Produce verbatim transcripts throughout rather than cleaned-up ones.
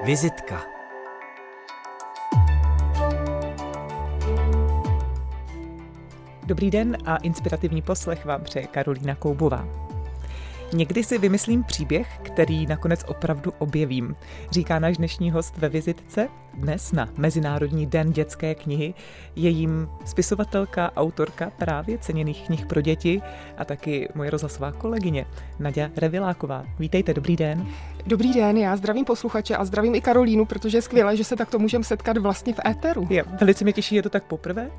Vizitka. Dobrý den a inspirativní poslech vám přeje Karolína Koubová. Někdy si vymyslím příběh, který nakonec opravdu objevím, říká náš dnešní host ve Vizitce. Dnes na Mezinárodní den dětské knihy je jím spisovatelka, autorka právě ceněných knih pro děti a taky moje rozhlasová kolegyně Naďa Reviláková. Vítejte, dobrý den. Dobrý den, já zdravím posluchače a zdravím i Karolínu, protože je skvělé, že se takto můžeme setkat vlastně v éteru. Je, velice mě těší, je to tak poprvé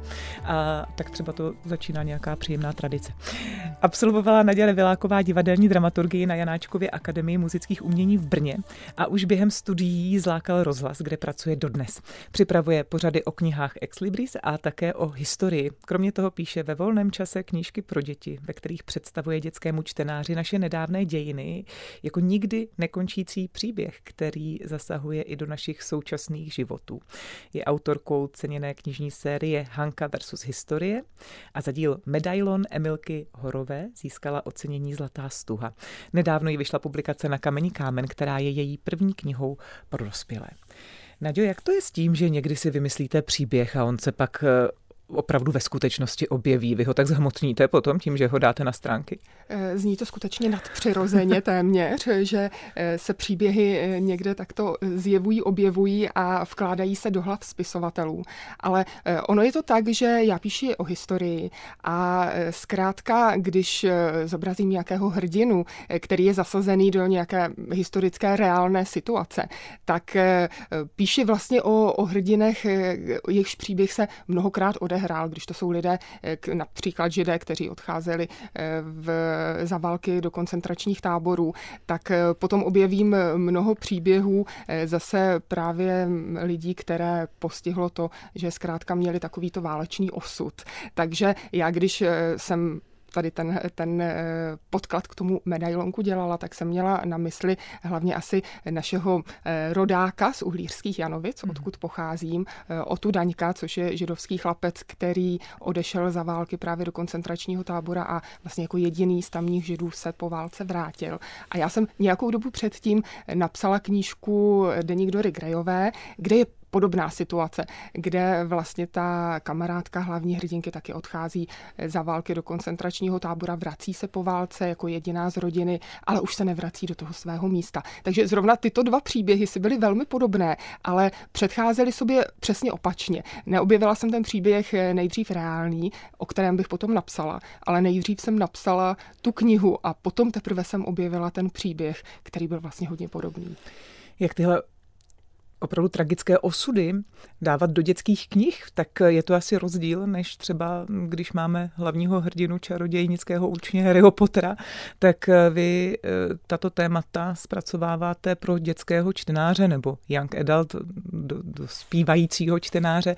a tak třeba to začíná nějaká příjemná tradice. Absolvovala Naďa Reviláková divadelní dramaturgii na Janáčkově akademii muzických umění v Brně a už během studií zlákal rozhlas, kde pracuje dodnes. Připravuje pořady o knihách Ex Libris a také o historii. Kromě toho píše ve volném čase knížky pro děti, ve kterých představuje dětskému čtenáři naše nedávné dějiny jako nikdy nekončící příběh, který zasahuje i do našich současných životů. Je autorkou ceněné knižní série Hanka versus historie a za díl Medailon Emilky Horové získala ocenění Zlatá stuha. Nedávno jí vyšla publikace Na kamení kámen, která je její první knihou pro dospělé. Naďo, jak to je s tím, že někdy si vymyslíte příběh a on se pak opravdu ve skutečnosti objeví? Vy ho tak zhmotníte potom tím, že ho dáte na stránky? Zní to skutečně nadpřirozeně téměř, že se příběhy někde takto zjevují, objevují a vkládají se do hlav spisovatelů. Ale ono je to tak, že já píši o historii a zkrátka, když zobrazím nějakého hrdinu, který je zasazený do nějaké historické reálné situace, tak píši vlastně o, o hrdinech, jejichž příběh se mnohokrát odehrál. Hrál, když to jsou lidé, například Židé, kteří odcházeli v, za války do koncentračních táborů, tak potom objevím mnoho příběhů zase právě lidí, které postihlo to, že zkrátka měli takovýto válečný osud. Takže já, když jsem tady ten, ten podklad k tomu medailonku dělala, tak jsem měla na mysli hlavně asi našeho rodáka z Uhlířských Janovic, odkud pocházím, Otu Daňka, což je židovský chlapec, který odešel za války právě do koncentračního tábora a vlastně jako jediný z tamních židů se po válce vrátil. A já jsem nějakou dobu předtím napsala knížku Deník Dory Grejové, kde je podobná situace, kde vlastně ta kamarádka hlavní hrdinky taky odchází za války do koncentračního tábora, vrací se po válce jako jediná z rodiny, ale už se nevrací do toho svého místa. Takže zrovna tyto dva příběhy si byly velmi podobné, ale předcházely sobě přesně opačně. Neobjevila jsem ten příběh nejdřív reálný, o kterém bych potom napsala, ale nejdřív jsem napsala tu knihu a potom teprve jsem objevila ten příběh, který byl vlastně hodně podobný. Jak tyhle opravdu tragické osudy dávat do dětských knih, tak je to asi rozdíl, než třeba když máme hlavního hrdinu čarodějnického učně Harryho Pottera, tak vy tato témata zpracováváte pro dětského čtenáře nebo young adult, do, do zpívajícího čtenáře.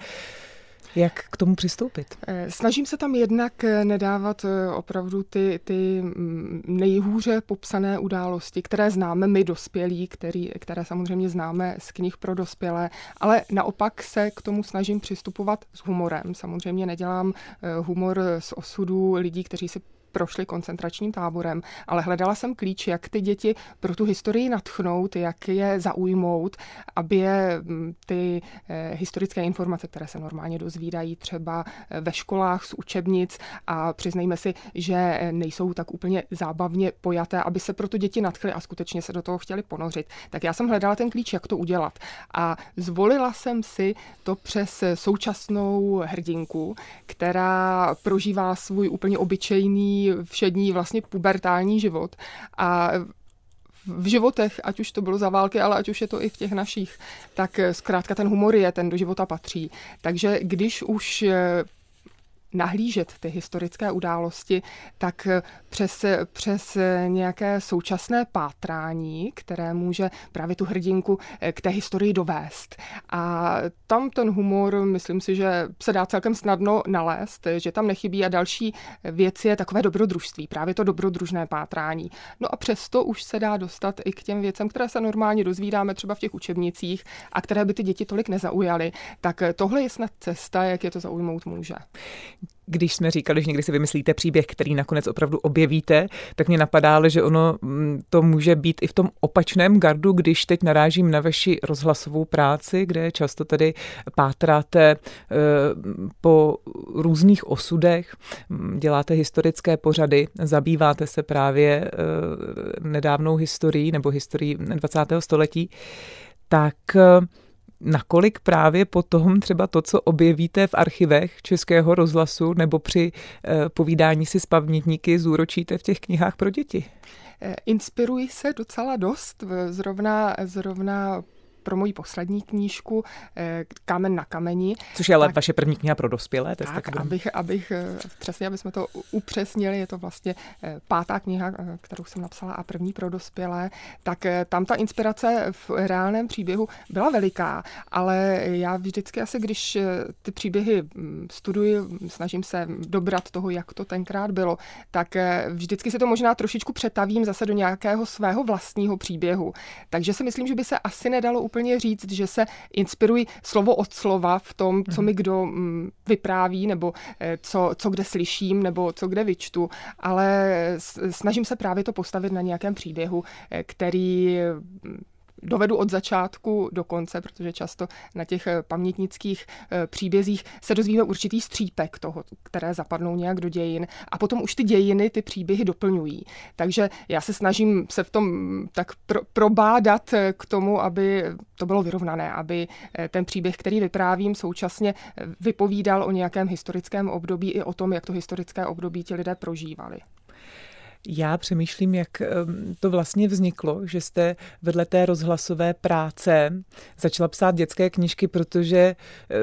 Jak k tomu přistoupit? Snažím se tam jednak nedávat opravdu ty, ty nejhůře popsané události, které známe my dospělí, který, které samozřejmě známe z knih pro dospělé, ale naopak se k tomu snažím přistupovat s humorem. Samozřejmě nedělám humor z osudů lidí, kteří si prošli koncentračním táborem, ale hledala jsem klíč, jak ty děti pro tu historii nadchnout, jak je zaujmout, aby je ty historické informace, které se normálně dozvídají třeba ve školách z učebnic a přiznejme si, že nejsou tak úplně zábavně pojaté, aby se pro to děti nadchly a skutečně se do toho chtěli ponořit. Tak já jsem hledala ten klíč, jak to udělat. A zvolila jsem si to přes současnou hrdinku, která prožívá svůj úplně obyčejný všední vlastně pubertální život a v životech, ať už to bylo za války, ale ať už je to i v těch našich, tak zkrátka ten humor je, ten do života patří. Takže když už nahlížet ty historické události, tak přes, přes nějaké současné pátrání, které může právě tu hrdinku k té historii dovést. A tam ten humor, myslím si, že se dá celkem snadno nalézt, že tam nechybí a další věc je takové dobrodružství, právě to dobrodružné pátrání. No a přesto už se dá dostat i k těm věcem, které se normálně dozvídáme třeba v těch učebnicích a které by ty děti tolik nezaujaly. Tak tohle je snad cesta, jak je to zaujmout může. Když jsme říkali, že někdy si vymyslíte příběh, který nakonec opravdu objevíte, tak mě napadá, že ono to může být i v tom opačném gardu, když teď narážím na vaši rozhlasovou práci, kde často tedy pátráte po různých osudech, děláte historické pořady, zabýváte se právě nedávnou historií nebo historií dvacátého století, tak nakolik právě potom třeba to, co objevíte v archivech Českého rozhlasu nebo při povídání si s pamětníky, zúročíte v těch knihách pro děti? Inspiruji se docela dost, zrovna, zrovna pro moji poslední knížku Kámen na kameni. Což je ale tak, vaše první kniha pro dospělé. Tak, tak abych, abych přesně, aby jsme to upřesnili, je to vlastně pátá kniha, kterou jsem napsala a první pro dospělé, tak tam ta inspirace v reálném příběhu byla veliká, ale já vždycky asi, když ty příběhy studuji, snažím se dobrat toho, jak to tenkrát bylo, tak vždycky si to možná trošičku přetavím zase do nějakého svého vlastního příběhu. Takže si myslím, že by se asi nedalo úplně říct, že se inspiruji slovo od slova v tom, co mi kdo vypráví, nebo co, co kde slyším, nebo co kde vyčtu, ale snažím se právě to postavit na nějakém příběhu, který dovedu od začátku do konce, protože často na těch pamětnických příbězích se dozvíme určitý střípek toho, které zapadnou nějak do dějin a potom už ty dějiny, ty příběhy doplňují. Takže já se snažím se v tom tak pro, probádat k tomu, aby to bylo vyrovnané, aby ten příběh, který vyprávím, současně vypovídal o nějakém historickém období i o tom, jak to historické období ti lidé prožívali. Já přemýšlím, jak to vlastně vzniklo, že jste vedle té rozhlasové práce začala psát dětské knížky, protože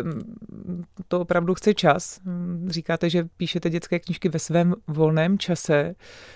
to opravdu chce čas. Říkáte, že píšete dětské knížky ve svém volném čase.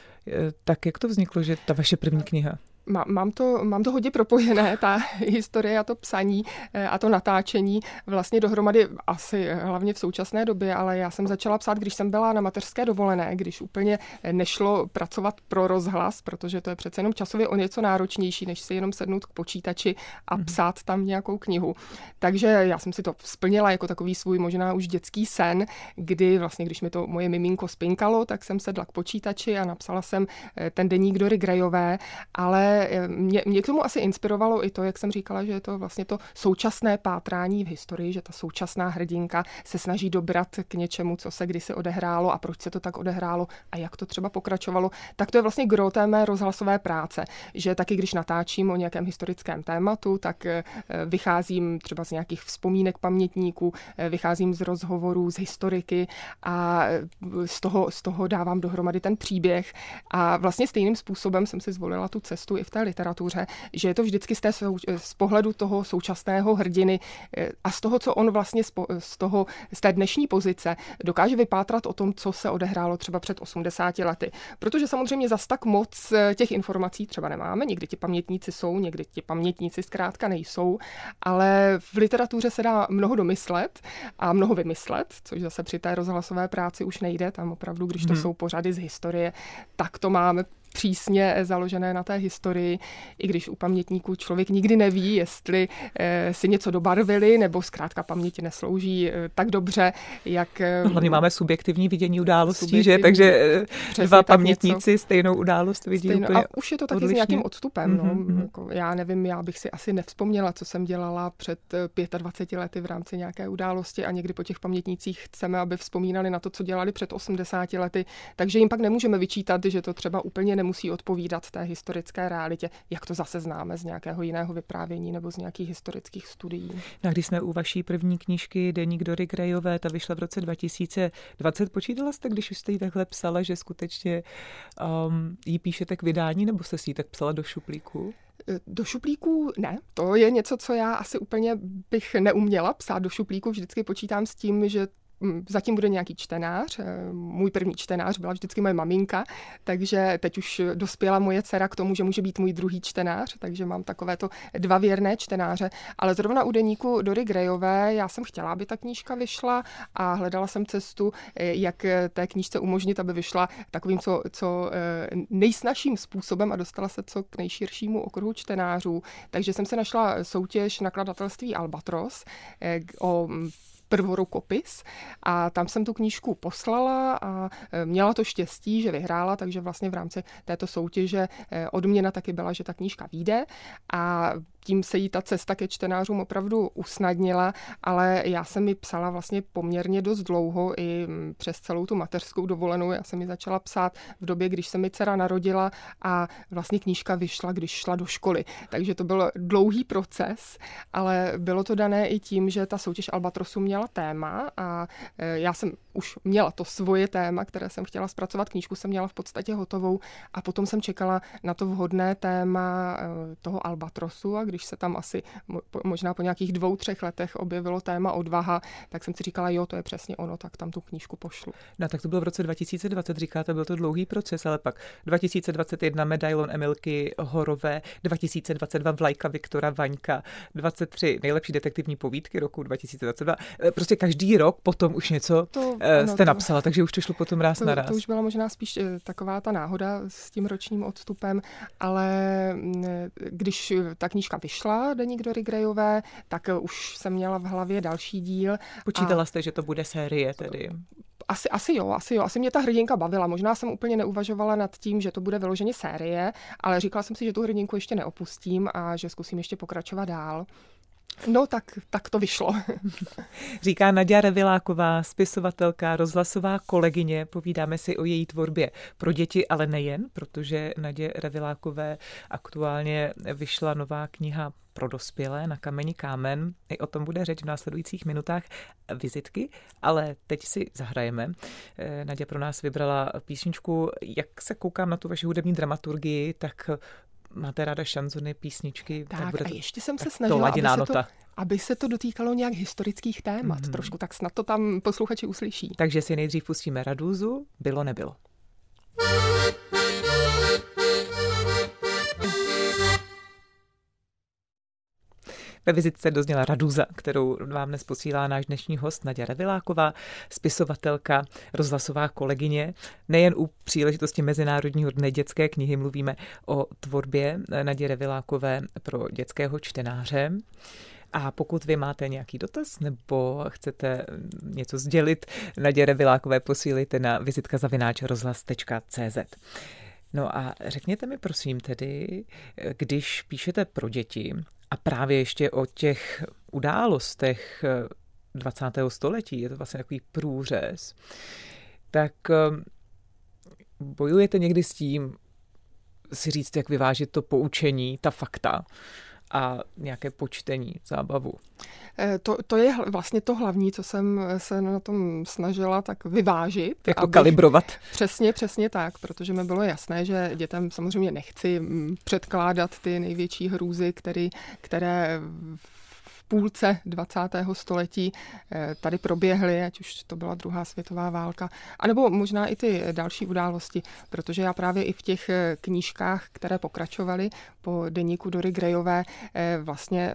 Tak jak to vzniklo, že ta vaše první kniha? Mám to, mám to hodně propojené, ta historie a to psaní a to natáčení vlastně dohromady asi hlavně v současné době, ale já jsem začala psát, když jsem byla na mateřské dovolené, když úplně nešlo pracovat pro rozhlas, protože to je přece jenom časově o něco náročnější, než si jenom sednout k počítači a psát tam nějakou knihu. Takže já jsem si to splnila jako takový svůj možná už dětský sen, kdy vlastně, když mi to moje miminko spinkalo, tak jsem sedla k počítači a napsala jsem ten deník Dory Grayové, ale Mě, mě k tomu asi inspirovalo i to, jak jsem říkala, že je to vlastně to současné pátrání v historii, že ta současná hrdinka se snaží dobrat k něčemu, co se kdysi odehrálo a proč se to tak odehrálo a jak to třeba pokračovalo. Tak to je vlastně gro té mé rozhlasové práce, že taky když natáčím o nějakém historickém tématu, tak vycházím třeba z nějakých vzpomínek pamětníků, vycházím z rozhovorů s historiky a z toho, z toho dávám dohromady ten příběh a vlastně stejným způsobem jsem si zvolila tu cestu i v té literatuře, že je to vždycky z, té, z pohledu toho současného hrdiny a z toho, co on vlastně z, toho, z té dnešní pozice dokáže vypátrat o tom, co se odehrálo třeba před osmdesáti lety. Protože samozřejmě zas tak moc těch informací třeba nemáme, někdy ti pamětníci jsou, někdy ti pamětníci zkrátka nejsou, ale v literatuře se dá mnoho domyslet a mnoho vymyslet, což zase při té rozhlasové práci už nejde, tam opravdu, když to hmm. jsou pořady z historie, tak to máme přísně založené na té historii, i když u pamětníků člověk nikdy neví, jestli e, si něco dobarvili, nebo zkrátka paměti neslouží e, tak dobře, jak... E, no, hlavně máme subjektivní vidění událostí, subjektivní, že? Takže e, dva pamětníci něco, stejnou událost vidí stejno, úplně a už je to taky odlišně. S nějakým odstupem. Mm-hmm. No, jako, já nevím, já bych si asi nevzpomněla, co jsem dělala před dvaceti pěti lety v rámci nějaké události a někdy po těch pamětnících chceme, aby vzpomínali na to, co dělali před osmdesáti lety, takže jim pak nemůžeme vyčítat, že to třeba úplně nemusí odpovídat té historické realitě, jak to zase známe z nějakého jiného vyprávění nebo z nějakých historických studií. No a když jsme u vaší první knížky Deník Dory Grayové, ta vyšla v roce dva tisíce dvacet, počítala jste, když jste ji takhle psala, že skutečně um, ji píšete k vydání, nebo jste si ji tak psala do šuplíku? Do šuplíku ne, to je něco, co já asi úplně bych neuměla psát do šuplíku, vždycky počítám s tím, že zatím bude nějaký čtenář. Můj první čtenář byla vždycky moje maminka, takže teď už dospěla moje dcera k tomu, že může být můj druhý čtenář, takže mám takovéto dva věrné čtenáře. Ale zrovna u deníku Dory Grayové já jsem chtěla, aby ta knížka vyšla a hledala jsem cestu, jak té knížce umožnit, aby vyšla takovým co, co nejsnažším způsobem a dostala se co k nejširšímu okruhu čtenářů. Takže jsem se našla soutěž nakladatelství Albatros o prvorukopis a tam jsem tu knížku poslala a měla to štěstí, že vyhrála, takže vlastně v rámci této soutěže odměna taky byla, že ta knížka vyjde a tím se jí ta cesta ke čtenářům opravdu usnadnila, ale já jsem ji psala vlastně poměrně dost dlouho i přes celou tu mateřskou dovolenou. Já jsem ji začala psát v době, když se mi dcera narodila a vlastně knížka vyšla, když šla do školy. Takže to byl dlouhý proces, ale bylo to dané i tím, že ta soutěž Albatrosu měla téma a já jsem už měla to svoje téma, které jsem chtěla zpracovat. Knížku jsem měla v podstatě hotovou a potom jsem čekala na to vhodné téma toho Albatrosu a když se tam asi možná po nějakých dvou, třech letech objevilo téma odvaha, tak jsem si říkala, jo, to je přesně ono, tak tam tu knížku pošlu. No tak to bylo v roce dva tisíce dvacet, říkáte, byl to dlouhý proces, ale pak dva tisíce dvacet jedna medailon Emilky Horové, dva tisíce dvacet dva vlajka Viktora Vaňka, dvacet tři nejlepší detektivní povídky roku dva tisíce dvacet dva. Prostě každý rok potom už něco to, ano, jste to, napsala, takže už to šlo potom ráz to, na ráz. To už byla možná spíš taková ta náhoda s tím ročním odstupem, ale když ta knížka vyšla, Deník Dory Grayové, tak už jsem měla v hlavě další díl. Počítala a... jste, že to bude série tedy? Asi, asi jo, asi jo. Asi mě ta hrdinka bavila. Možná jsem úplně neuvažovala nad tím, že to bude vyloženě série, ale říkala jsem si, že tu hrdinku ještě neopustím a že zkusím ještě pokračovat dál. No tak, tak to vyšlo. Říká Naďa Reviláková, spisovatelka, rozhlasová kolegyně. Povídáme si o její tvorbě pro děti, ale nejen, protože Nadě Revilákové aktuálně vyšla nová kniha pro dospělé Na kameni kámen. I o tom bude řeč v následujících minutách vizitky, ale teď si zahrajeme. Naďa pro nás vybrala písničku. Jak se koukám na tu vaši hudební dramaturgii, tak máte ráda šanzony, písničky. Tak, tak bude a to, ještě jsem se snažila, aby se, to, aby se to dotýkalo nějak historických témat mm-hmm. trošku, tak snad to tam posluchači uslyší. Takže si nejdřív pustíme Radúzu, Bylo nebylo. Ve vizitce dozněla Radúza, kterou vám dnes posílá náš dnešní host Naďa Reviláková, spisovatelka, rozhlasová kolegyně. Nejen u příležitosti Mezinárodního dne dětské knihy mluvíme o tvorbě Nadě Revilákové pro dětského čtenáře. A pokud vy máte nějaký dotaz nebo chcete něco sdělit, Nadě Revilákové posílejte na vizitka zavináč rozhlas tečka cé zet. No a řekněte mi prosím tedy, když píšete pro děti a právě ještě o těch událostech dvacátého století, je to vlastně takový průřez, tak bojujete někdy s tím si říct, jak vyvážit to poučení, ta fakta a nějaké počtení, zábavu? To, to je vlastně to hlavní, co jsem se na tom snažila tak vyvážit. Jak to kalibrovat. Přesně, přesně tak, protože mi bylo jasné, že dětem samozřejmě nechci předkládat ty největší hrůzy, který, které v půlce dvacátého století tady proběhly, ať už to byla druhá světová válka, anebo možná i ty další události, protože já právě i v těch knížkách, které pokračovaly po deníku Dory Grayové, vlastně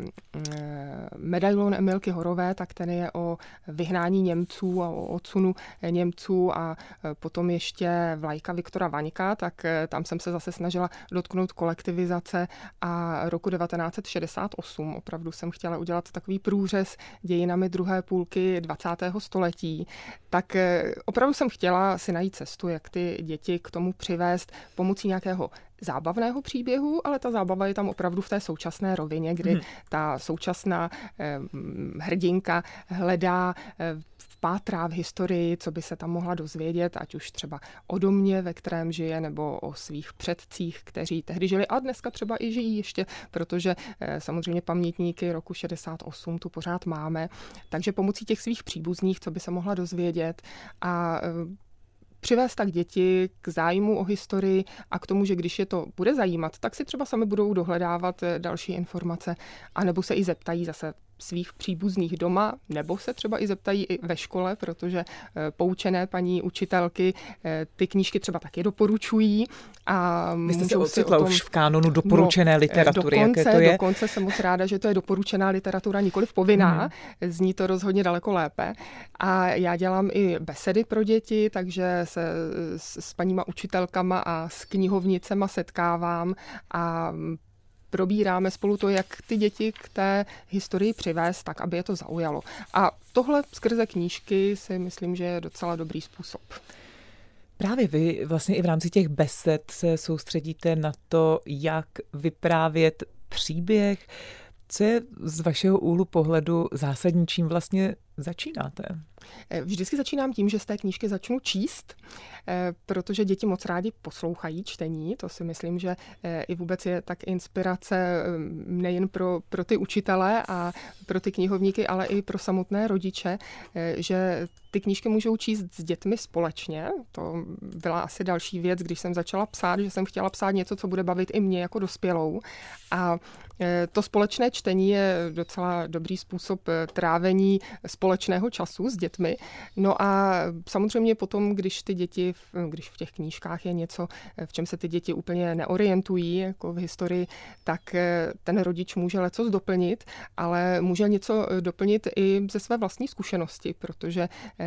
medailon Emilky Horové, tak ten je o vyhnání Němců a o odsunu Němců a potom ještě vlajka Viktora Vaňka, tak tam jsem se zase snažila dotknout kolektivizace a roku devatenáct set šedesát osm. Opravdu jsem chtěla udělat takový průřez dějinami druhé půlky dvacátého století, tak opravdu jsem chtěla si najít cestu, jak ty děti k tomu přivést pomocí nějakého zábavného příběhu, ale ta zábava je tam opravdu v té současné rovině, kdy hmm. ta současná eh, hrdinka hledá eh, vpátrá v historii, co by se tam mohla dozvědět, ať už třeba o domě, ve kterém žije, nebo o svých předcích, kteří tehdy žili a dneska třeba i žijí ještě, protože eh, samozřejmě pamětníky roku šedesát osm tu pořád máme. Takže pomocí těch svých příbuzných, co by se mohla dozvědět a eh, přivést tak děti k zájmu o historii a k tomu, že když je to bude zajímat, tak si třeba sami budou dohledávat další informace, anebo se i zeptají zase svých příbuzných doma, nebo se třeba i zeptají i ve škole, protože poučené paní učitelky ty knížky třeba taky doporučují. A vy jste se ocitla tom, už v kánonu doporučené no, literatury, dokonce, jaké to je? Dokonce jsem moc ráda, že to je doporučená literatura, nikoliv povinná. Hmm. Zní to rozhodně daleko lépe. A já dělám i besedy pro děti, takže se s, s paníma učitelkama a s knihovnicema setkávám a probíráme spolu to, jak ty děti k té historii přivést, tak aby je to zaujalo. A tohle skrze knížky si myslím, že je docela dobrý způsob. Právě vy vlastně i v rámci těch besed se soustředíte na to, jak vyprávět příběh. Co je z vašeho úhlu pohledu zásadní, čím vlastně začínáte? Vždycky začínám tím, že z té knížky začnu číst, protože děti moc rádi poslouchají čtení. To si myslím, že i vůbec je tak inspirace nejen pro, pro ty učitele a pro ty knihovníky, ale i pro samotné rodiče, že ty knížky můžou číst s dětmi společně. To byla asi další věc, když jsem začala psát, že jsem chtěla psát něco, co bude bavit i mě jako dospělou. A to společné čtení je docela dobrý způsob trávení společného času s dětmi. No a samozřejmě potom, když ty děti, když v těch knížkách je něco, v čem se ty děti úplně neorientují, jako v historii, tak ten rodič může lecos doplnit, ale může něco doplnit i ze své vlastní zkušenosti, protože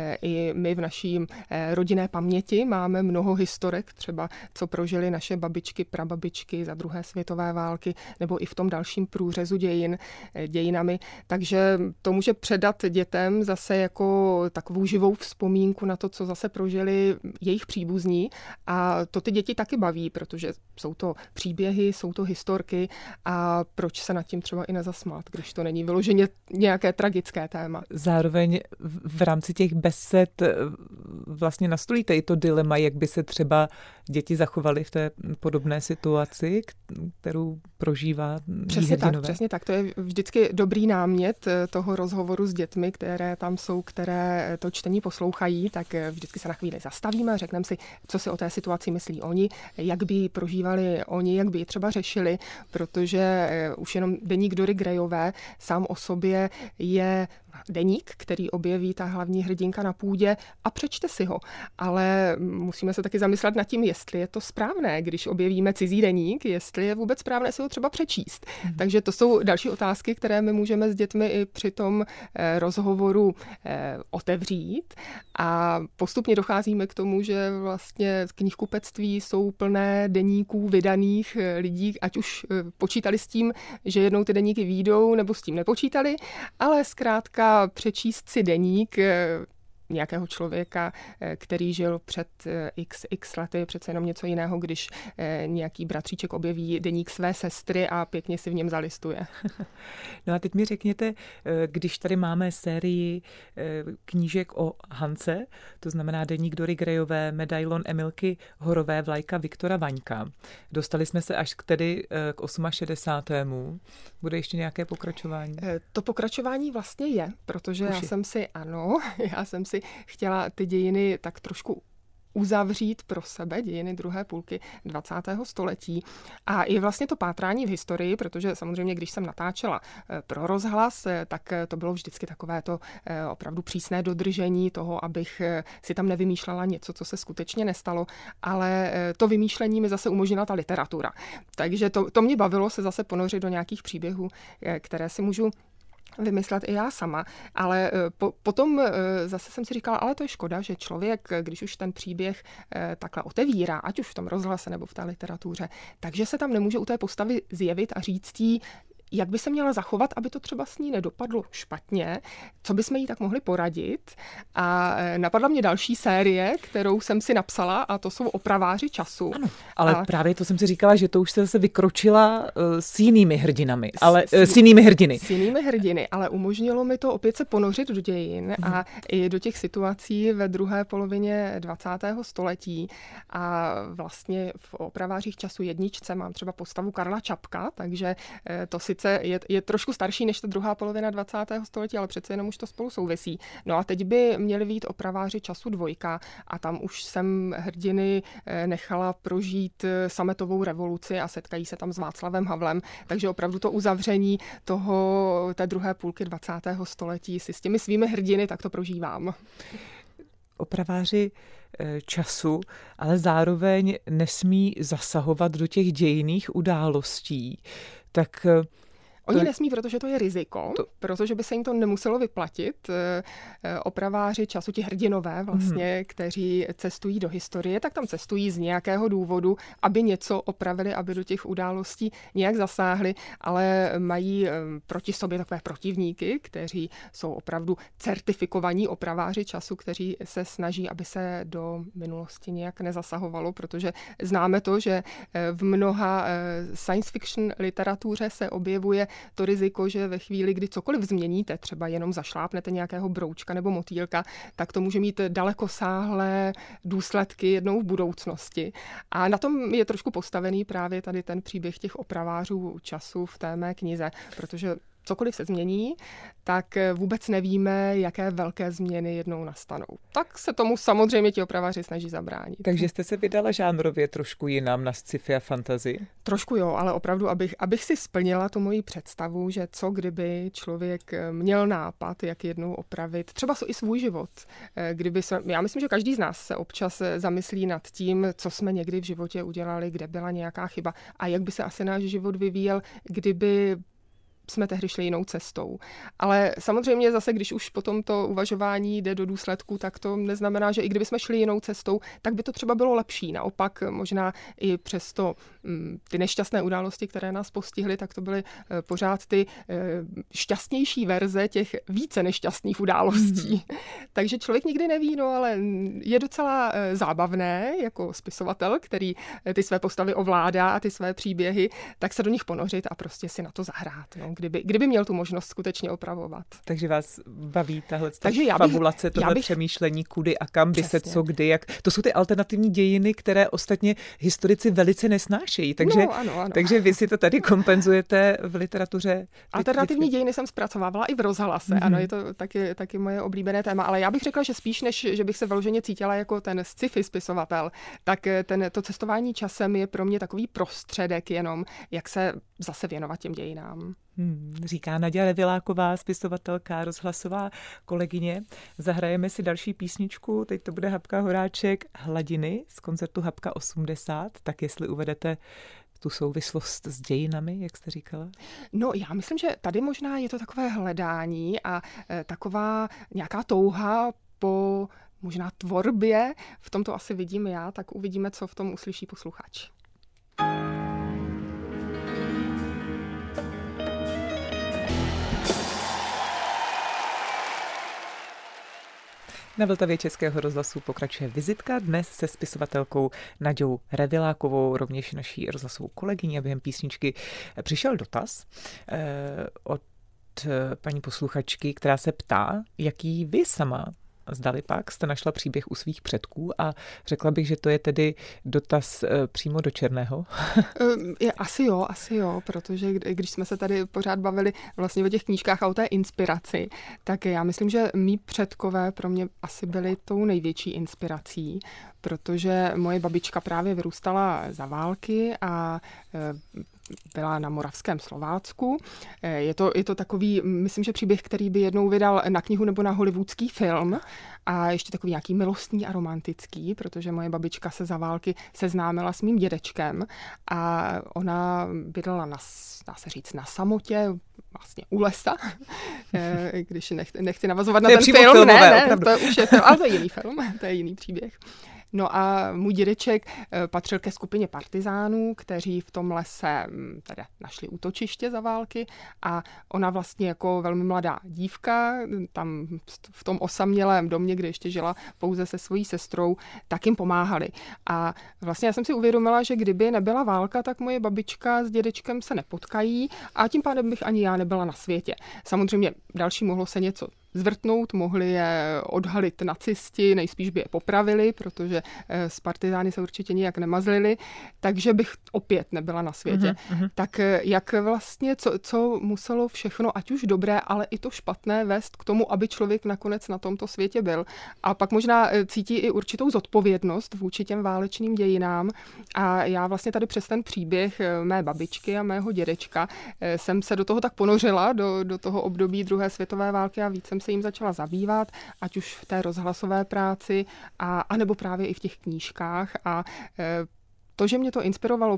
i my v naší rodinné paměti máme mnoho historek, třeba co prožili naše babičky, prababičky za druhé světové války, nebo i v tom dalším průřezu dějin, dějinami. Takže to může předat dětem zase jako takovou živou vzpomínku na to, co zase prožili jejich příbuzní. A to ty děti taky baví, protože jsou to příběhy, jsou to historky a proč se nad tím třeba i nezasmát, když to není vyloženě nějaké tragické téma. Zároveň v rámci těch besed vlastně nastolíte i to dilema, jak by se třeba děti zachovaly v té podobné situaci, kterou prožívá Přesně tak, přesně tak. To je vždycky dobrý námět toho rozhovoru s dětmi, které tam jsou, které to čtení poslouchají, tak vždycky se na chvíli zastavíme, řekneme si, co si o té situaci myslí oni, jak by ji prožívali oni, jak by ji třeba řešili, protože už jenom deník Dory Grayové sám o sobě je deník, který objeví ta hlavní hrdinka na půdě a přečte si ho. Ale musíme se taky zamyslet nad tím, jestli je to správné, když objevíme cizí deník, jestli je vůbec správné si ho třeba přečíst. Hmm. Takže to jsou další otázky, které my můžeme s dětmi i při tom eh, rozhovoru eh, otevřít. A postupně docházíme k tomu, že vlastně knihkupectví jsou plné deníků vydaných eh, lidí, ať už eh, počítali s tím, že jednou ty deníky vyjdou, nebo s tím nepočítali, ale zkrátka přečíst si deník nějakého člověka, který žil před x, x lety, přece jenom něco jiného, když nějaký bratříček objeví deník své sestry a pěkně si v něm zalistuje. No a teď mi řekněte, když tady máme sérii knížek o Hance, to znamená deník Dory Grayové, medailon Emilky Horové, vlajka Viktora Vaňka. Dostali jsme se až k tedy k šedesátému osmému Bude ještě nějaké pokračování? To pokračování vlastně je, protože Už já je. jsem si, ano, já jsem si chtěla ty dějiny tak trošku uzavřít pro sebe, dějiny druhé půlky dvacátého století. A je vlastně to pátrání v historii, protože samozřejmě, když jsem natáčela pro rozhlas, tak to bylo vždycky takové to opravdu přísné dodržení toho, abych si tam nevymýšlela něco, co se skutečně nestalo, ale to vymýšlení mi zase umožnila ta literatura. Takže to, to mě bavilo se zase ponořit do nějakých příběhů, které si můžu vymyslet i já sama, ale po, potom zase jsem si říkala, ale to je škoda, že člověk, když už ten příběh takhle otevírá, ať už v tom rozhlase nebo v té literatuře, takže se tam nemůže u té postavy zjevit a říct jí, jak by se měla zachovat, aby to třeba s ní nedopadlo špatně, co bychom jí tak mohli poradit. A napadla mě další série, kterou jsem si napsala, a to jsou Opraváři času. Ano, ale a... právě to jsem si říkala, že to už se zase vykročila uh, s jinými hrdinami, ale s, uh, s jinými hrdiny. S jinými hrdiny, ale umožnilo mi to opět se ponořit do dějin hmm. a i do těch situací ve druhé polovině dvacátého století. A vlastně v Opravářích času jedničce mám třeba postavu Karla Čapka, takže to sice je, je trošku starší než ta druhá polovina dvacátého století, ale přece jenom už to spolu souvisí. No a teď by měly být Opraváři času dvojka a tam už jsem hrdiny nechala prožít sametovou revoluci a setkají se tam s Václavem Havlem, takže opravdu to uzavření toho, té druhé půlky dvacátého století si s těmi svými hrdiny tak to prožívám. Opraváři času, ale zároveň nesmí zasahovat do těch dějinných událostí. Tak Oni to... nesmí, protože to je riziko, to... protože by se jim to nemuselo vyplatit. Opraváři času, ti hrdinové vlastně, mm. kteří cestují do historie, tak tam cestují z nějakého důvodu, aby něco opravili, aby do těch událostí nějak zasáhli, ale mají proti sobě takové protivníky, kteří jsou opravdu certifikovaní opraváři času, kteří se snaží, aby se do minulosti nějak nezasahovalo, protože známe to, že v mnoha science fiction literatuře se objevuje to riziko, že ve chvíli, kdy cokoliv změníte, třeba jenom zašlápnete nějakého broučka nebo motýlka, tak to může mít dalekosáhlé důsledky jednou v budoucnosti. A na tom je trošku postavený právě tady ten příběh těch opravářů času v té mé knize, protože cokoliv se změní, tak vůbec nevíme, jaké velké změny jednou nastanou. Tak se tomu samozřejmě ti opraváři snaží zabránit. Takže jste se vydala žánrově trošku jinam na sci-fi a fantasy? Trošku jo, ale opravdu, abych, abych si splnila tu moji představu, že co kdyby člověk měl nápad, jak jednou opravit třeba i svůj život. Kdyby se, já myslím, že každý z nás se občas zamyslí nad tím, co jsme někdy v životě udělali, kde byla nějaká chyba a jak by se asi náš život vyvíjel, kdyby jsme tehdy šli jinou cestou. Ale samozřejmě zase, když už potom to uvažování jde do důsledku, tak to neznamená, že i kdyby jsme šli jinou cestou, tak by to třeba bylo lepší. Naopak možná i přesto ty nešťastné události, které nás postihly, tak to byly pořád ty šťastnější verze těch více nešťastných událostí. Mm-hmm. Takže člověk nikdy neví, no ale je docela zábavné jako spisovatel, který ty své postavy ovládá a ty své příběhy, tak se do nich ponořit a prostě si na to zahrát. No. Kdyby, kdyby měl tu možnost skutečně opravovat. Takže vás baví tahle fabulace, tohle bych... přemýšlení, kudy a kam by se co, kdy, jak. To jsou ty alternativní dějiny, které ostatně historici velice nesnášejí. Takže, no, ano, ano. takže vy si to tady kompenzujete v literatuře. Alternativní dějiny jsem zpracovávala i v rozhlase. Mm-hmm. Ano, je to taky, taky moje oblíbené téma. Ale já bych řekla, že spíš, než že bych se vyloženě cítila jako ten sci-fi spisovatel, tak ten, to cestování časem je pro mě takový prostředek jenom, jak se zase věnovat těm dějinám. Hmm, říká Naďa Reviláková, spisovatelka, rozhlasová kolegyně. Zahrajeme si další písničku, teď to bude Habka Horáček Hladiny z koncertu Habka osmdesát, tak jestli uvedete tu souvislost s dějinami, jak jste říkala? No, já myslím, že tady možná je to takové hledání a e, taková nějaká touha po možná tvorbě. V tom to asi vidím já, tak uvidíme, co v tom uslyší posluchač. Na Vltavě Českého rozhlasu pokračuje vizitka dnes se spisovatelkou Naďou Revilákovou, rovněž naší rozhlasovou kolegyní, a během písničky přišel dotaz eh, od paní posluchačky, která se ptá, jaký vy sama zdali pak jste našla příběh u svých předků, a řekla bych, že to je tedy dotaz e, přímo do černého. Je, asi jo, asi jo, protože když jsme se tady pořád bavili vlastně o těch knížkách a o té inspiraci, tak já myslím, že mý předkové pro mě asi byly tou největší inspirací, protože moje babička právě vyrůstala za války a e, byla na moravském Slovácku. Je to, je to takový, myslím, že příběh, který by jednou vydal na knihu nebo na hollywoodský film, a ještě takový nějaký milostný a romantický, protože moje babička se za války seznámila s mým dědečkem a ona bydlela na, dá se říct, na samotě, vlastně u lesa, když nechci, nechci navazovat na ten film. Filmové, ne, ne, to už je film, ale to je jiný film, to je jiný příběh. No a můj dědeček patřil ke skupině partizánů, kteří v tom lese teda našli útočiště za války, a ona vlastně jako velmi mladá dívka tam v tom osamělém domě, kde ještě žila pouze se svojí sestrou, tak jim pomáhali. A vlastně já jsem si uvědomila, že kdyby nebyla válka, tak moje babička s dědečkem se nepotkají a tím pádem bych ani já nebyla na světě. Samozřejmě další mohlo se něco zvrtnout, mohli je odhalit nacisti, nejspíš by je popravili, protože s partizány se určitě nijak nemazlili, takže bych opět nebyla na světě. Uh-huh. Tak jak vlastně, co, co muselo všechno, ať už dobré, ale i to špatné, vést k tomu, aby člověk nakonec na tomto světě byl. A pak možná cítí i určitou zodpovědnost vůči těm válečným dějinám. A já vlastně tady přes ten příběh mé babičky a mého dědečka jsem se do toho tak ponořila, do, do toho období druhé světové války, a víc jsem se jim začala zabývat, ať už v té rozhlasové práci, a, anebo právě i v těch knížkách. A e, to, že mě to inspirovalo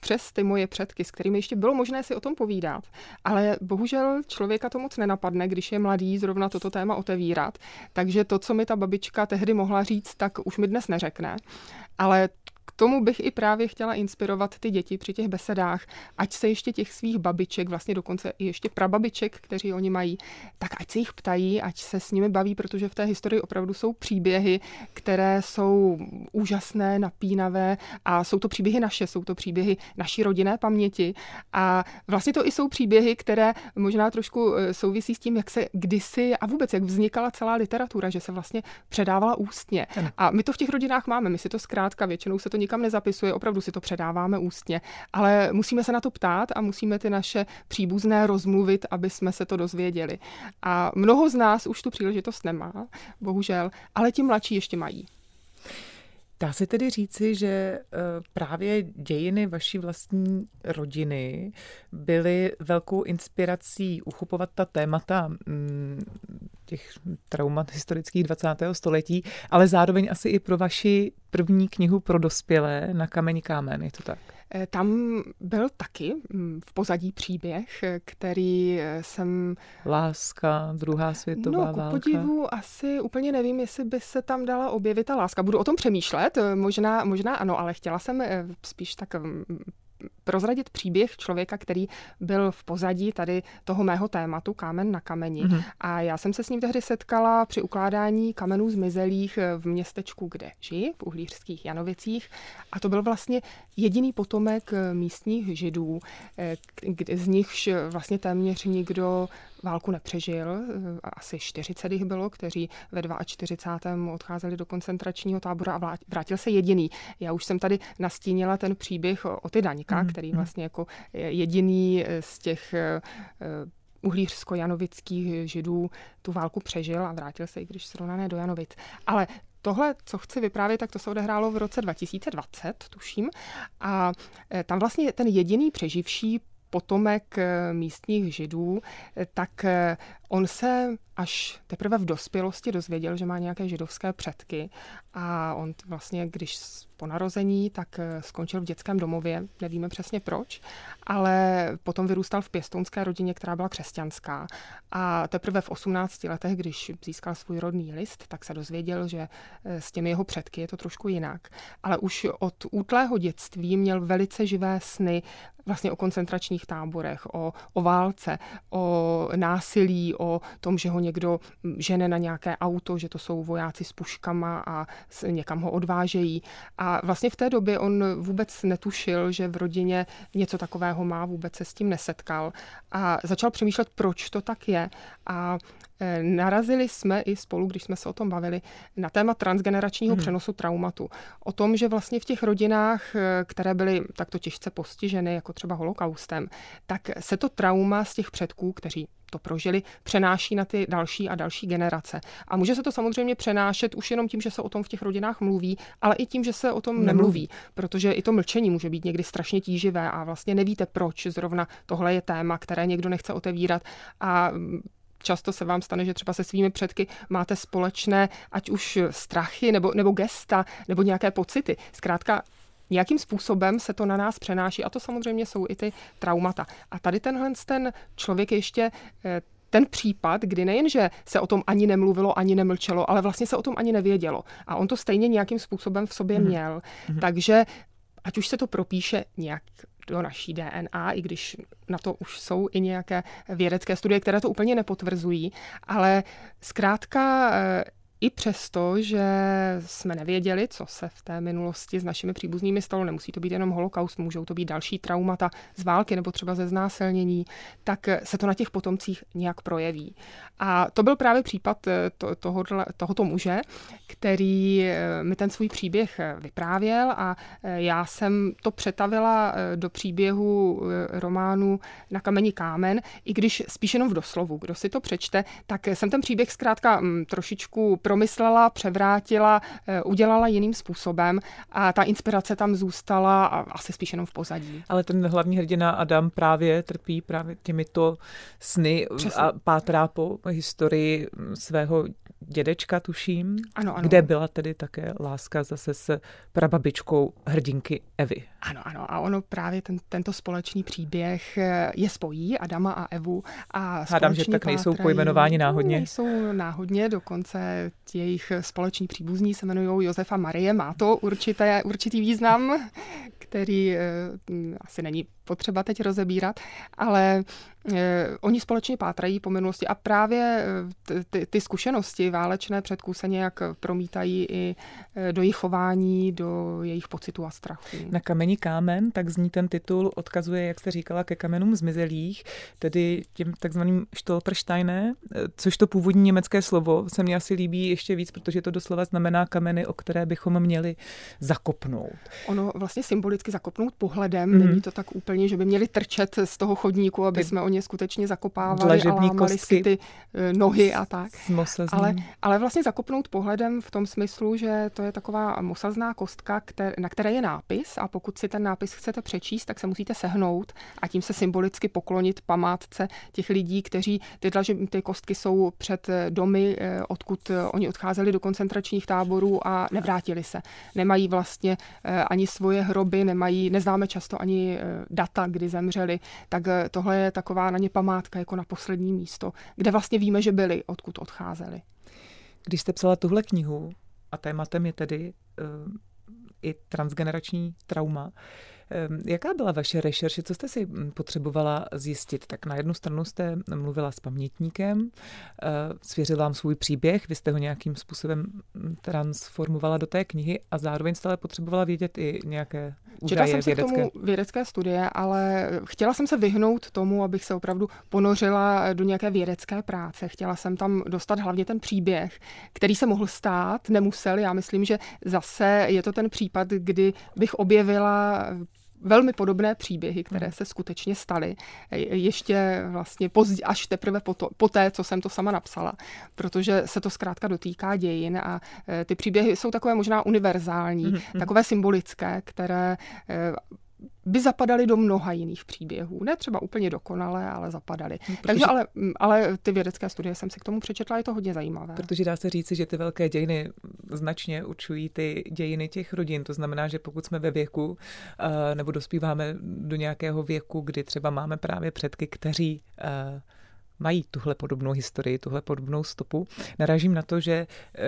přes ty moje předky, s kterými ještě bylo možné si o tom povídat, ale bohužel člověka to moc nenapadne, když je mladý zrovna toto téma otevírat. Takže to, co mi ta babička tehdy mohla říct, tak už mi dnes neřekne. Ale k tomu bych i právě chtěla inspirovat ty děti při těch besedách, ať se ještě těch svých babiček, vlastně dokonce i ještě prababiček, kteří oni mají, tak ať se jich ptají, ať se s nimi baví, protože v té historii opravdu jsou příběhy, které jsou úžasné, napínavé a jsou to příběhy naše, jsou to příběhy naší rodinné paměti a vlastně to i jsou příběhy, které možná trošku souvisí s tím, jak se kdysi a vůbec jak vznikala celá literatura, že se vlastně předávala ústně. A my to v těch rodinách máme, my si to zkrátka většinou se to nikam nezapisuje, opravdu si to předáváme ústně, ale musíme se na to ptát a musíme ty naše příbuzné rozmluvit, aby jsme se to dozvěděli. A mnoho z nás už tu příležitost nemá, bohužel, ale ti mladší ještě mají. Dá se tedy říci, že právě dějiny vaší vlastní rodiny byly velkou inspirací uchopovat ta témata těch traumat historických dvacátého století, ale zároveň asi i pro vaši první knihu pro dospělé Na kameni kámen, je to tak? Tam byl taky v pozadí příběh, který jsem... Láska, druhá světová no, válka. No, ku podivu asi úplně nevím, jestli by se tam dala objevit ta láska. Budu o tom přemýšlet, možná, možná ano, ale chtěla jsem spíš tak prozradit příběh člověka, který byl v pozadí tady toho mého tématu Kámen na kameni. Mm-hmm. A já jsem se s ním tehdy setkala při ukládání kamenů zmizelých v městečku, kde žiji, v Uhlířských Janovicích. A to byl vlastně jediný potomek místních Židů, z nichž vlastně téměř nikdo válku nepřežil. Asi čtyřicet jich bylo, kteří ve čtyřicátém druhém odcházeli do koncentračního tábora a vrátil se jediný. Já už jsem tady nastínila ten příběh o ty Daňka, mm. který vlastně jako jediný z těch uhlířsko-janovických Židů tu válku přežil a vrátil se, i když zrovna ne do Janovic. Ale tohle, co chci vyprávět, tak to se odehrálo v roce dva tisíce dvacet, tuším. A tam vlastně ten jediný přeživší potomek místních Židů, tak on se až teprve v dospělosti dozvěděl, že má nějaké židovské předky a on vlastně, když po narození, tak skončil v dětském domově, nevíme přesně proč, ale potom vyrůstal v pěstounské rodině, která byla křesťanská a teprve v osmnácti letech, když získal svůj rodný list, tak se dozvěděl, že s těmi jeho předky je to trošku jinak. Ale už od útlého dětství měl velice živé sny vlastně o koncentračních táborech, o, o válce, o násilí, o tom, že ho někdo žene na nějaké auto, že to jsou vojáci s puškama a někam ho odvážejí. A vlastně v té době on vůbec netušil, že v rodině něco takového má, vůbec se s tím nesetkal. A začal přemýšlet, proč to tak je. A narazili jsme i spolu, když jsme se o tom bavili, na téma transgeneračního hmm. přenosu traumatu. O tom, že vlastně v těch rodinách, které byly takto těžce postiženy, jako třeba holokaustem, tak se to trauma z těch předků, kteří to prožili, přenáší na ty další a další generace. A může se to samozřejmě přenášet už jenom tím, že se o tom v těch rodinách mluví, ale i tím, že se o tom nemluví, nemluví protože i to mlčení může být někdy strašně tíživé a vlastně nevíte, proč zrovna tohle je téma, které někdo nechce otevírat a často se vám stane, že třeba se svými předky máte společné, ať už strachy, nebo, nebo gesta, nebo nějaké pocity. Zkrátka, nějakým způsobem se to na nás přenáší a to samozřejmě jsou i ty traumata. A tady tenhle ten člověk ještě ten případ, kdy nejenže se o tom ani nemluvilo, ani nemlčelo, ale vlastně se o tom ani nevědělo. A on to stejně nějakým způsobem v sobě měl. Mm-hmm. Takže ať už se to propíše nějak do naší D N A, i když na to už jsou i nějaké vědecké studie, které to úplně nepotvrzují, ale zkrátka i přesto, že jsme nevěděli, co se v té minulosti s našimi příbuznými stalo, nemusí to být jenom holokaust, můžou to být další traumata z války nebo třeba ze znásilnění, tak se to na těch potomcích nějak projeví. A to byl právě případ to, tohodle, tohoto muže, který mi ten svůj příběh vyprávěl a já jsem to přetavila do příběhu románu Na kameni kámen, i když spíš jenom v doslovu. Kdo si to přečte, tak jsem ten příběh zkrátka trošičku pro promyslela, převrátila, udělala jiným způsobem a ta inspirace tam zůstala a asi spíš jenom v pozadí. Ale ten hlavní hrdina Adam právě trpí právě těmito sny. Přesně. A pátrá po historii svého dědečka, tuším, ano, ano. Kde byla tedy také láska zase s prababičkou hrdinky Evy. Ano, ano. A ono právě ten, tento společný příběh je spojí, Adama a Evu. A hádám, že tak nejsou pojmenováni náhodně. Nejsou náhodně, dokonce jejich společní příbuzní se jmenují Josef a Marie. Má to určité, určitý význam, který eh, asi není potřeba teď rozebírat, ale eh, oni společně pátrají po minulosti a právě eh, ty, ty zkušenosti válečné předků se nějak promítají i eh, do jejich chování, do jejich pocitů a strachů. Na Kamení kámen, tak zní ten titul, odkazuje, jak jste říkala, ke kamenům zmizelých, tedy těm takzvaným Stolpersteine, což to původní německé slovo se mi asi líbí ještě víc, protože to doslova znamená kameny, o které bychom měli zakopnout. Ono vlastně symbolicky zakopnout pohledem, mm. není to tak úplně, že by měli trčet z toho chodníku, aby ty jsme o ně skutečně zakopávali a lámali si ty nohy a tak. Ale, ale vlastně zakopnout pohledem v tom smyslu, že to je taková moslzná kostka, kter, na které je nápis a pokud si ten nápis chcete přečíst, tak se musíte sehnout a tím se symbolicky poklonit památce těch lidí, kteří tyhle, že ty kostky jsou před domy, odkud oni odcházeli do koncentračních táborů a nevrátili se. Nemají vlastně ani svoje hroby, nemají, neznáme často ani data, kdy zemřeli, tak tohle je taková na ně památka jako na poslední místo, kde vlastně víme, že byli, odkud odcházeli. Když jste psala tuhle knihu a tématem je tedy uh, i transgenerační trauma, jaká byla vaše rešerše? Co jste si potřebovala zjistit? Tak na jednu stranu jste mluvila s pamětníkem, svěřila vám svůj příběh, vy jste ho nějakým způsobem transformovala do té knihy a zároveň jste ale potřebovala vědět i nějaké údaje vědecké. Četla jsem si k tomu vědecké studie, ale chtěla jsem se vyhnout tomu, abych se opravdu ponořila do nějaké vědecké práce. Chtěla jsem tam dostat hlavně ten příběh, který se mohl stát, nemusel. Já myslím, že zase je to ten případ, kdy bych objevila velmi podobné příběhy, které se skutečně staly. Ještě vlastně pozdě, až teprve po, to, po té, co jsem to sama napsala, protože se to zkrátka dotýká dějin a ty příběhy jsou takové možná univerzální, mm-hmm. takové symbolické, které by zapadaly do mnoha jiných příběhů. Ne třeba úplně dokonale, ale zapadaly. Protože... Takže ale, ale ty vědecké studie jsem si k tomu přečetla, je to hodně zajímavé. Protože dá se říci, že ty velké dějiny značně určují ty dějiny těch rodin. To znamená, že pokud jsme ve věku nebo dospíváme do nějakého věku, kdy třeba máme právě předky, kteří mají tuhle podobnou historii, tuhle podobnou stopu, narážím na to, že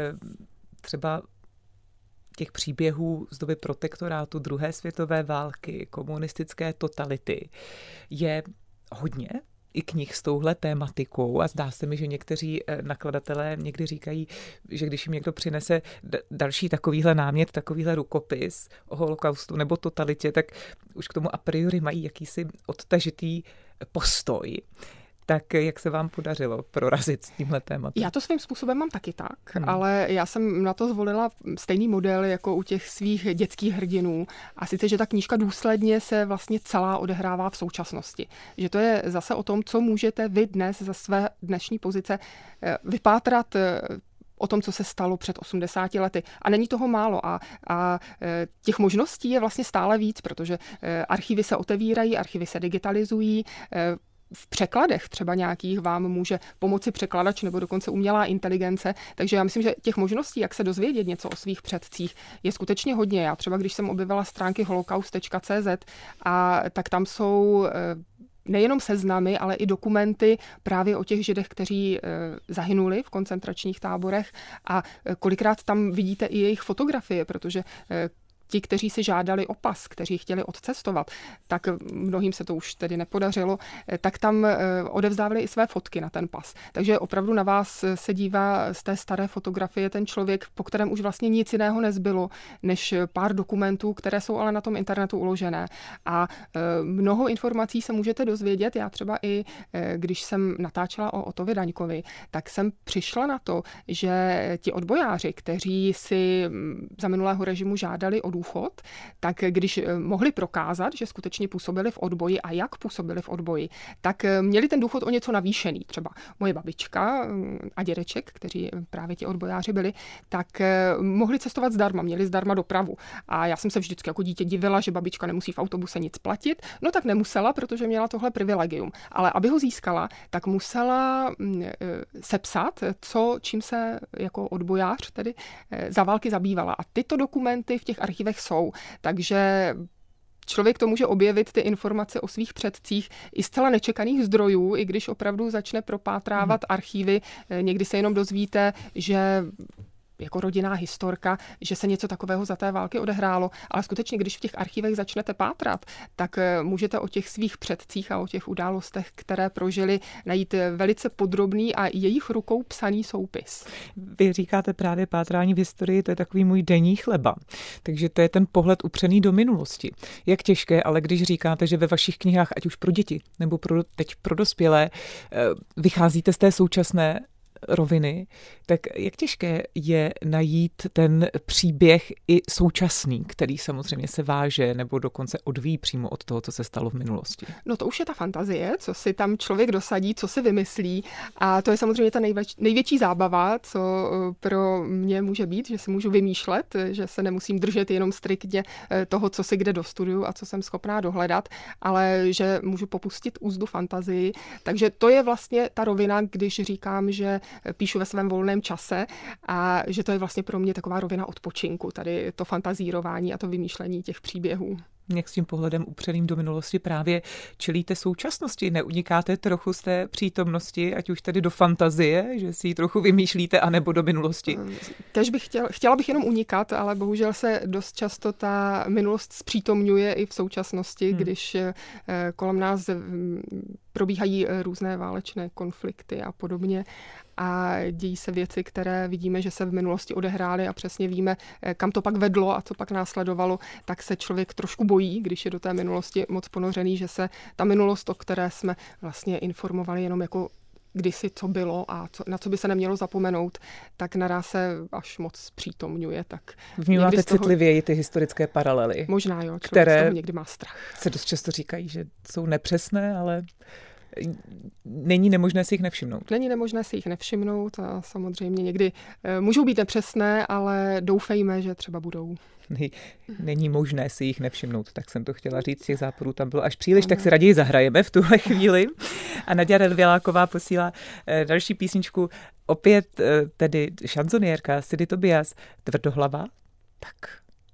třeba těch příběhů z doby protektorátu, druhé světové války, komunistické totality je hodně, i knih s touhle tématikou a zdá se mi, že někteří nakladatelé někdy říkají, že když jim někdo přinese další takovýhle námět, takovýhle rukopis o holokaustu nebo totalitě, tak už k tomu a priori mají jakýsi odtažitý postoj. Tak jak se vám podařilo prorazit s tímhle tématem? Já to svým způsobem mám taky tak, hmm. ale já jsem na to zvolila stejný model jako u těch svých dětských hrdinů. A sice, že ta knížka důsledně se vlastně celá odehrává v současnosti. Že to je zase o tom, co můžete vy dnes za své dnešní pozice vypátrat o tom, co se stalo před osmdesáti lety. A není toho málo. A, a těch možností je vlastně stále víc, protože archivy se otevírají, archivy se digitalizují, v překladech třeba nějakých vám může pomoci překladač nebo dokonce umělá inteligence. Takže já myslím, že těch možností, jak se dozvědět něco o svých předcích, je skutečně hodně. Já třeba, když jsem objevila stránky holocaust tečka cé zet, a tak tam jsou nejenom seznamy, ale i dokumenty právě o těch Židech, kteří zahynuli v koncentračních táborech a kolikrát tam vidíte i jejich fotografie, protože ti, kteří si žádali o pas, kteří chtěli odcestovat, tak mnohým se to už tedy nepodařilo, tak tam odevzdávali i své fotky na ten pas. Takže opravdu na vás se dívá z té staré fotografie ten člověk, po kterém už vlastně nic jiného nezbylo, než pár dokumentů, které jsou ale na tom internetu uložené. A mnoho informací se můžete dozvědět. Já třeba i, když jsem natáčela o Otovi Daňkovi, tak jsem přišla na to, že ti odbojáři, kteří si za minulého režimu žádali o důchod, tak když mohli prokázat, že skutečně působili v odboji a jak působili v odboji, tak měli ten důchod o něco navýšený. Třeba moje babička a dědeček, kteří právě ti odbojáři byli, tak mohli cestovat zdarma, měli zdarma dopravu. A já jsem se vždycky jako dítě divila, že babička nemusí v autobuse nic platit. No tak nemusela, protože měla tohle privilegium. Ale aby ho získala, tak musela sepsat, co, čím se jako odbojář tedy za války zabývala. A tyto dokumenty v těch archivech jsou. Takže člověk to může objevit ty informace o svých předcích i zcela nečekaných zdrojů, i když opravdu začne propátrávat hmm. archivy. Někdy se jenom dozvíte, že jako rodinná historka, že se něco takového za té války odehrálo, ale skutečně, když v těch archivech začnete pátrat, tak můžete o těch svých předcích a o těch událostech, které prožili, najít velice podrobný a jejich rukou psaný soupis. Vy říkáte právě pátrání v historii, to je takový můj denní chleba. Takže to je ten pohled upřený do minulosti. Jak těžké, ale když říkáte, že ve vašich knihách, ať už pro děti nebo pro, teď pro dospělé, vycházíte z té současné roviny, tak jak těžké je najít ten příběh i současný, který samozřejmě se váže nebo dokonce odvíjí přímo od toho, co se stalo v minulosti? No to už je ta fantazie, co si tam člověk dosadí, co si vymyslí, a to je samozřejmě ta největší, největší zábava, co pro mě může být, že si můžu vymýšlet, že se nemusím držet jenom striktně toho, co si kde dostuduju a co jsem schopná dohledat, ale že můžu popustit úzdu fantazii. Takže to je vlastně ta rovina, když říkám, že píšu ve svém volném čase a že to je vlastně pro mě taková rovina odpočinku, tady to fantazírování a to vymýšlení těch příběhů. Jak s tím pohledem upřeným do minulosti právě čelíte současnosti? Neunikáte trochu z té přítomnosti, ať už tedy do fantazie, že si ji trochu vymýšlíte, anebo do minulosti? Kež bych chtěla, chtěla bych jenom unikat, ale bohužel se dost často ta minulost zpřítomňuje i v současnosti, hmm. když kolem nás probíhají různé válečné konflikty a podobně. A dějí se věci, které vidíme, že se v minulosti odehrály a přesně víme, kam to pak vedlo a co pak následovalo, tak se člověk trošku bojí, když je do té minulosti moc ponořený, že se ta minulost, o které jsme vlastně informovali jenom jako kdysi co bylo a co, na co by se nemělo zapomenout, tak naraz se až moc zpřítomňuje. Tak vnímáte toho citlivěji ty historické paralely? Možná jo, člověk které z toho někdy má strach. Se dost často říkají, že jsou nepřesné, ale není nemožné si jich nevšimnout. Není nemožné si jich nevšimnout a samozřejmě někdy můžou být nepřesné, ale doufejme, že třeba budou. Není možné si jich nevšimnout, tak jsem to chtěla říct, těch záporů tam bylo až příliš, tak si raději zahrajeme v tuhle chvíli. A Naďa Relviláková posílá další písničku, opět tedy šanzoniérka Sidy Tobias, Tvrdohlava. Tak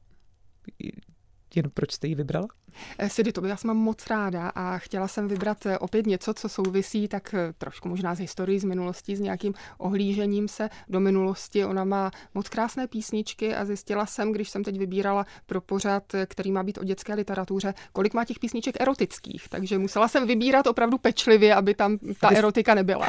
jen proč jste ji vybrala? Sidy Tobias mám moc ráda a chtěla jsem vybrat opět něco, co souvisí tak trošku možná s historií, z minulosti, s nějakým ohlížením se do minulosti. Ona má moc krásné písničky a zjistila jsem, když jsem teď vybírala pro pořad, který má být o dětské literatuře, kolik má těch písniček erotických. Takže musela jsem vybírat opravdu pečlivě, aby tam ta erotika nebyla.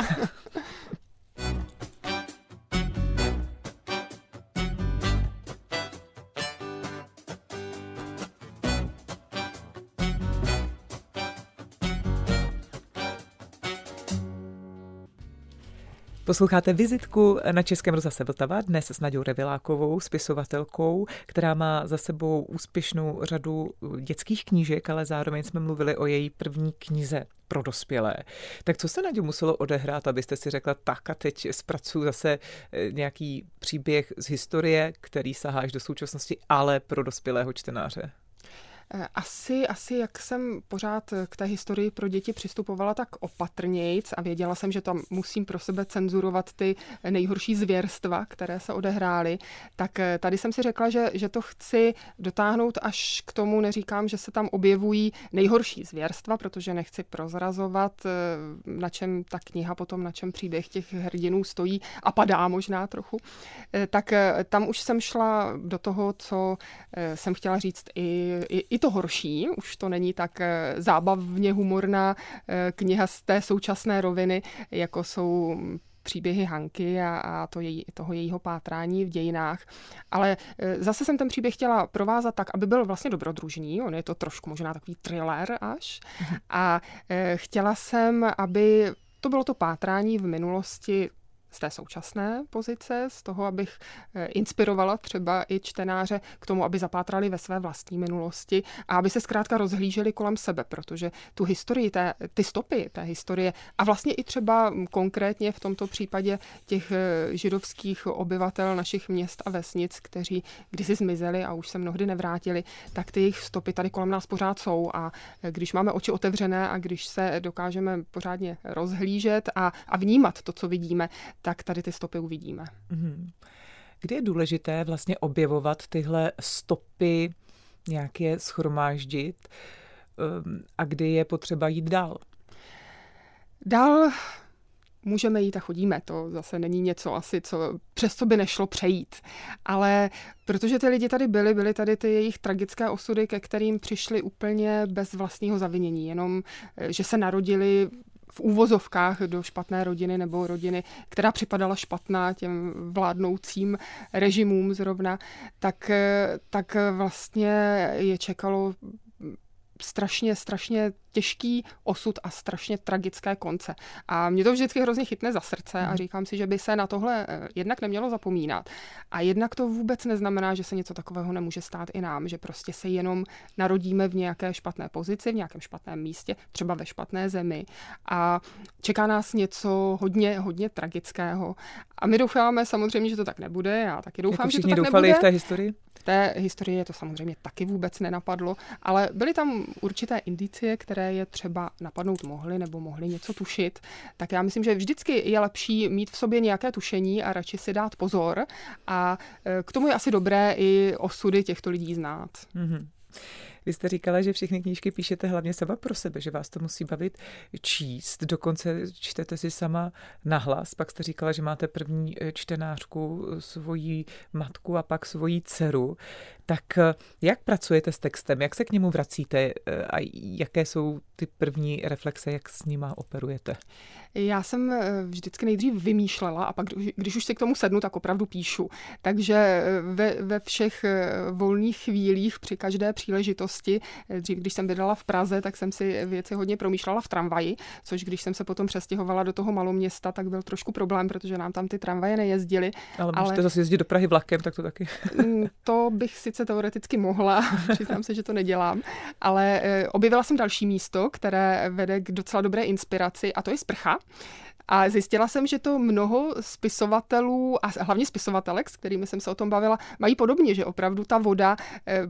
Posloucháte Vizitku na Českém rozhlase Vltava, dnes s Naďou Relvilákovou, spisovatelkou, která má za sebou úspěšnou řadu dětských knížek, ale zároveň jsme mluvili o její první knize pro dospělé. Tak co se, Naďo, muselo odehrát, abyste si řekla, tak a teď zpracuju zase nějaký příběh z historie, který sahá až do současnosti, ale pro dospělého čtenáře? Asi, asi, jak jsem pořád k té historii pro děti přistupovala tak opatrnějc a věděla jsem, že tam musím pro sebe cenzurovat ty nejhorší zvěrstva, které se odehrály, tak tady jsem si řekla, že, že to chci dotáhnout až k tomu, neříkám, že se tam objevují nejhorší zvěrstva, protože nechci prozrazovat, na čem ta kniha potom, na čem příběh těch hrdinů stojí a padá možná trochu. Tak tam už jsem šla do toho, co jsem chtěla říct i, i, i to horší, už to není tak zábavně humorná kniha z té současné roviny, jako jsou příběhy Hanky a, a to její, toho jejího pátrání v dějinách. Ale zase jsem ten příběh chtěla provázat tak, aby byl vlastně dobrodružný, on je to trošku možná takový thriller až. A chtěla jsem, aby to bylo to pátrání v minulosti z té současné pozice, z toho, abych inspirovala třeba i čtenáře k tomu, aby zapátrali ve své vlastní minulosti a aby se zkrátka rozhlíželi kolem sebe, protože tu historii, té, ty stopy té historie a vlastně i třeba konkrétně v tomto případě těch židovských obyvatel našich měst a vesnic, kteří kdysi zmizeli a už se mnohdy nevrátili, tak ty jejich stopy tady kolem nás pořád jsou a když máme oči otevřené a když se dokážeme pořádně rozhlížet a, a vnímat to, co vidíme, tak tady ty stopy uvidíme. Kdy je důležité vlastně objevovat tyhle stopy, nějak je shromáždit a kdy je potřeba jít dál? Dál můžeme jít a chodíme, to zase není něco asi, co, přes co by nešlo přejít. Ale protože ty lidi tady byli, byly tady ty jejich tragické osudy, ke kterým přišli úplně bez vlastního zavinění, jenom že se narodili v úvozovkách do špatné rodiny nebo rodiny, která připadala špatná těm vládnoucím režimům zrovna, tak, tak vlastně je čekalo strašně, strašně těžký osud a strašně tragické konce. A mě to vždycky hrozně chytne za srdce a říkám si, že by se na tohle jednak nemělo zapomínat. A jednak to vůbec neznamená, že se něco takového nemůže stát i nám, že prostě se jenom narodíme v nějaké špatné pozici, v nějakém špatném místě, třeba ve špatné zemi a čeká nás něco hodně, hodně tragického. A my doufáme samozřejmě, že to tak nebude. Já taky doufám, jako že to tak doufali nebude. V té historii? V té historii to samozřejmě taky vůbec nenapadlo, ale byly tam určité indicie, které je třeba napadnout mohly nebo mohly něco tušit. Tak já myslím, že vždycky je lepší mít v sobě nějaké tušení a radši si dát pozor. A k tomu je asi dobré i osudy těchto lidí znát. Mm-hmm. Vy jste říkala, že všechny knížky píšete hlavně sama pro sebe, že vás to musí bavit číst, dokonce čtete si sama nahlas, pak jste říkala, že máte první čtenářku, svoji matku a pak svoji dceru. Tak jak pracujete s textem, jak se k němu vracíte a jaké jsou ty první reflexe, jak s nima operujete? Já jsem vždycky nejdřív vymýšlela a pak, když už si k tomu sednu, tak opravdu píšu. Takže ve, ve všech volných chvílích, při každé příležitosti, dřív, když jsem bydlela v Praze, tak jsem si věci hodně promýšlela v tramvaji, což když jsem se potom přestěhovala do toho maloměsta, tak byl trošku problém, protože nám tam ty tramvaje nejezdily. Ale, ale můžete zase jezdit do Prahy vlakem, tak to taky. To bych sice teoreticky mohla, přiznám se, že to nedělám, ale objevila jsem další místo, které vede k docela dobré inspiraci, a to je sprcha. A zjistila jsem, že to mnoho spisovatelů a hlavně spisovatelek, s kterými jsem se o tom bavila, mají podobně, že opravdu ta voda eh,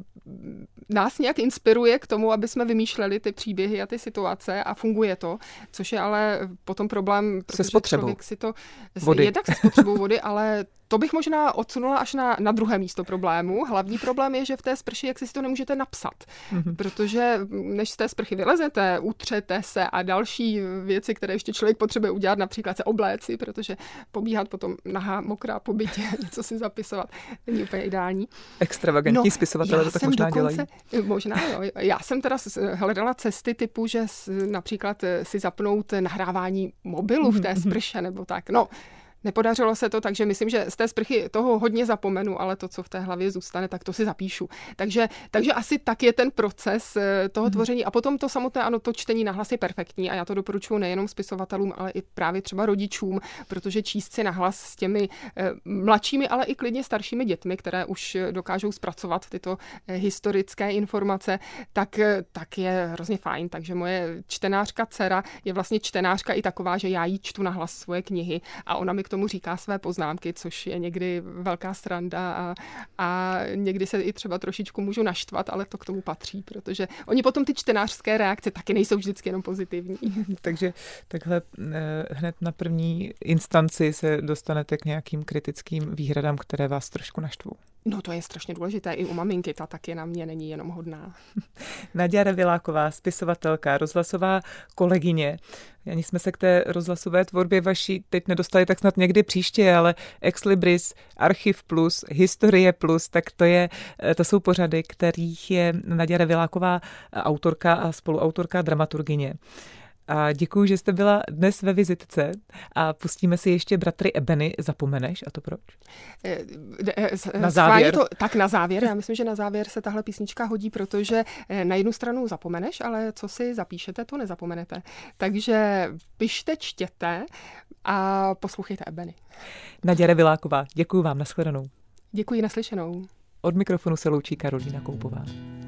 nás nějak inspiruje k tomu, aby jsme vymýšleli ty příběhy a ty situace a funguje to, což je ale potom problém, protože člověk si to... Vody. Jednak se spotřebou vody, ale to bych možná odsunula až na, na druhé místo problému. Hlavní problém je, že v té sprši jak si to nemůžete napsat, mm-hmm. protože než z té sprchy vylezete, utřete se a další věci, které ještě člověk potřebuje udělat, například se obléci, protože pobíhat potom nahá, mokrá po bytě, něco si zapisovat, není úplně ideální. Extravagantní no, spisovatelé to tak možná dokonce, dělají. Možná jo. Já jsem teda hledala cesty typu, že například si zapnout nahrávání mobilu v té sprše nebo tak. No, nepodařilo se to, takže myslím, že z té sprchy toho hodně zapomenu, ale to, co v té hlavě zůstane, tak to si zapíšu. Takže, takže asi tak je ten proces toho tvoření. A potom to samotné, ano, to čtení nahlas je perfektní a já to doporučuji nejenom spisovatelům, ale i právě třeba rodičům, protože číst si nahlas s těmi mladšími, ale i klidně staršími dětmi, které už dokážou zpracovat tyto historické informace, tak, tak je hrozně fajn. Takže moje čtenářka dcera je vlastně čtenářka i taková, že já jí čtu nahlas svoje knihy a ona mi k tomu říká své poznámky, což je někdy velká sranda a, a někdy se i třeba trošičku můžu naštvat, ale to k tomu patří, protože oni potom ty čtenářské reakce taky nejsou vždycky jenom pozitivní. Takže takhle hned na první instanci se dostanete k nějakým kritickým výhradám, které vás trošku naštvou. No to je strašně důležité. I u maminky ta taky na mě není jenom hodná. Naďa Reviláková, spisovatelka, rozhlasová kolegyně. Ani jsme se k té rozhlasové tvorbě vaší teď nedostali tak snad někdy příště, ale Ex Libris, Archiv Plus, Historie Plus, tak to, je, to jsou pořady, kterých je Naďa Reviláková autorka a spoluautorka dramaturgyně. A děkuji, že jste byla dnes ve vizitce a pustíme si ještě Bratry Ebeny. Zapomeneš? A to proč? Na závěr. To, tak na závěr. Já myslím, že na závěr se tahle písnička hodí, protože na jednu stranu zapomeneš, ale co si zapíšete, to nezapomenete. Takže pište, čtěte a poslouchejte Ebeny. Naděra Viláková, děkuji vám, nashledanou. Děkuji, naslyšenou. Od mikrofonu se loučí Karolína Koupová.